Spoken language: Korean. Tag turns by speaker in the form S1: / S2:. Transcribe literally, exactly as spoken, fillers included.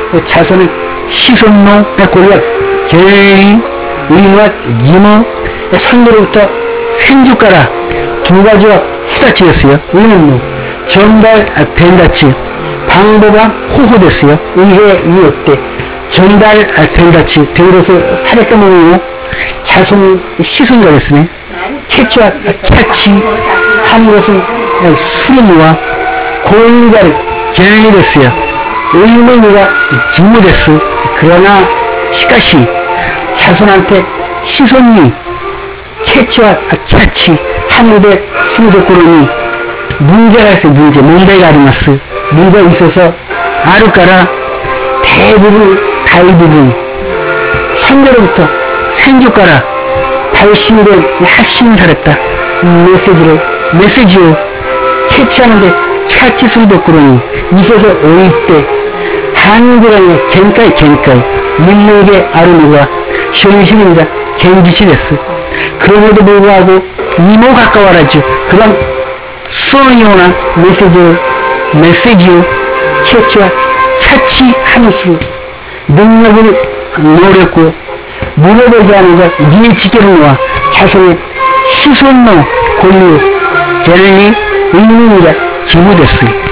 S1: 자손의 시손노 골리앗 결리 의무와 임무 상대로부터 생주가라 두 가지가 후다치였어요. 의는 뭐 전달된다치 방법은 호호됐어요. 의회 이었대 전달된다치 대우로서 사례까먹고 자손 시손가 됐으네. 캐치와 캐치 하는 것은 수리와 고인가를 결리 됐어요. 의문이가 직무됐어. 그러나 시카시 자손한테 시손이 캐치와 캐치 하는데 승적구름이 문제가 있어요. 문제 문제가 아리마스 문제가 있어서 아루까라 대부분 대부분 선거로부터 생주가라 발신된 핵심을 살았다. 메시지를 메시지を캐치하는데 캐치 승적구름이 있어서 올 때 한국의 겐카이 겐카이 민족의 아르누가 현실입니다. 겐지시 됐어. 그럼에도 불구하고 이모 가까워라죠. 그런 수요나 메시지를 메시지を캐치와 캐치하는 수 능력을 노렸고 무너지지 않은 것 니에 지키는 거와 자손의 시손노 권리 젤리 의문이가 기부됐어요.